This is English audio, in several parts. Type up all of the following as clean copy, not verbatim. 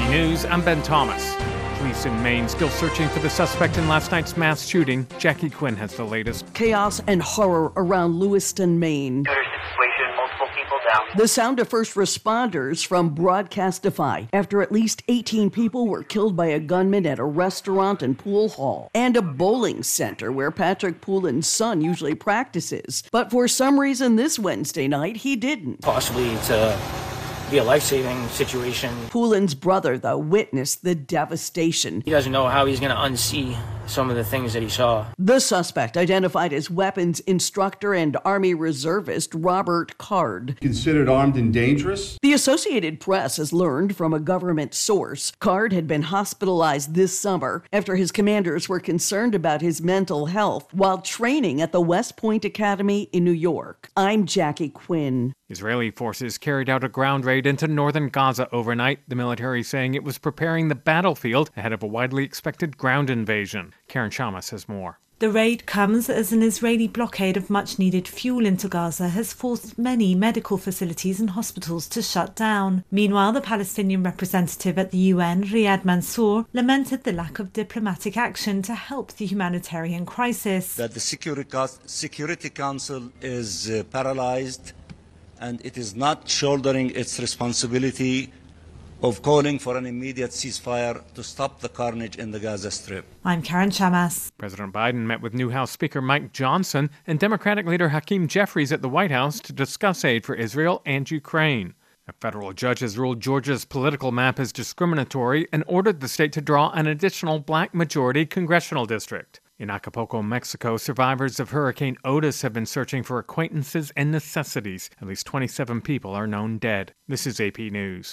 News, I'm Ben Thomas. Police in Maine still searching for the suspect in last night's mass shooting. Jackie Quinn has the latest. Chaos and horror around Lewiston, Maine. There's a situation, multiple people down. The sound of first responders from Broadcastify after at least 18 people were killed by a gunman at a restaurant and pool hall and a bowling center where Patrick Poulin's son usually practices. But for some reason this Wednesday night, he didn't. Possibly to be a life-saving situation. Poulin's brother, though, witnessed the devastation. He doesn't know how he's going to unsee some of the things that he saw. The suspect, identified as weapons instructor and Army reservist Robert Card. Considered armed and dangerous? The Associated Press has learned from a government source Card had been hospitalized this summer after his commanders were concerned about his mental health while training at the West Point Academy in New York. I'm Jackie Quinn. Israeli forces carried out a ground raid into northern Gaza overnight, the military saying it was preparing the battlefield ahead of a widely expected ground invasion. Karen Shama says more. The raid comes as an Israeli blockade of much-needed fuel into Gaza has forced many medical facilities and hospitals to shut down. Meanwhile, the Palestinian representative at the UN, Riyad Mansour, lamented the lack of diplomatic action to help the humanitarian crisis. That the Security Council is paralyzed and it is not shouldering its responsibility of calling for an immediate ceasefire to stop the carnage in the Gaza Strip. I'm Karen Chamas. President Biden met with new House Speaker Mike Johnson and Democratic leader Hakeem Jeffries at the White House to discuss aid for Israel and Ukraine. A federal judge has ruled Georgia's political map as discriminatory and ordered the state to draw an additional black-majority congressional district. In Acapulco, Mexico, survivors of Hurricane Otis have been searching for acquaintances and necessities. At least 27 people are known dead. This is AP News.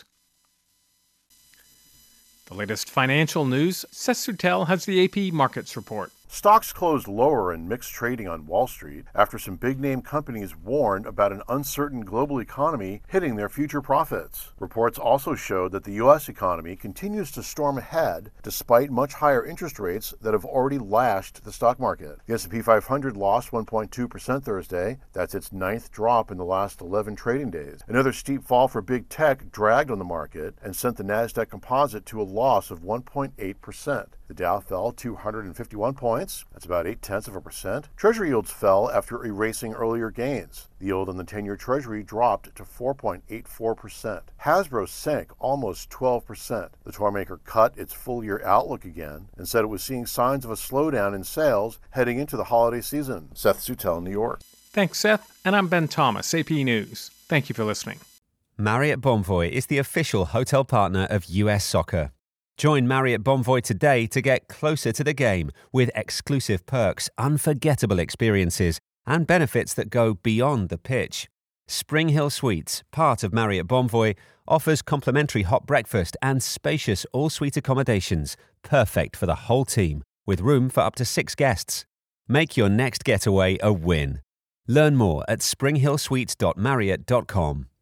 The latest financial news, Seth Sutel has the AP Markets Report. Stocks closed lower in mixed trading on Wall Street after some big-name companies warned about an uncertain global economy hitting their future profits. Reports also showed that the U.S. economy continues to storm ahead despite much higher interest rates that have already lashed the stock market. The S&P 500 lost 1.2% Thursday. That's its ninth drop in the last 11 trading days. Another steep fall for big tech dragged on the market and sent the Nasdaq Composite to a loss of 1.8%. The Dow fell 251 points. That's about 0.8%. Treasury yields fell after erasing earlier gains. The yield on the 10-year Treasury dropped to 4.84%. Hasbro sank almost 12%. The toy maker cut its full-year outlook again and said it was seeing signs of a slowdown in sales heading into the holiday season. Seth Sutel, New York. Thanks, Seth. And I'm Ben Thomas, AP News. Thank you for listening. Marriott Bonvoy is the official hotel partner of US Soccer. Join Marriott Bonvoy today to get closer to the game with exclusive perks, unforgettable experiences, and benefits that go beyond the pitch. Spring Hill Suites, part of Marriott Bonvoy, offers complimentary hot breakfast and spacious all-suite accommodations, perfect for the whole team, with room for up to 6 guests. Make your next getaway a win. Learn more at springhillsuites.marriott.com.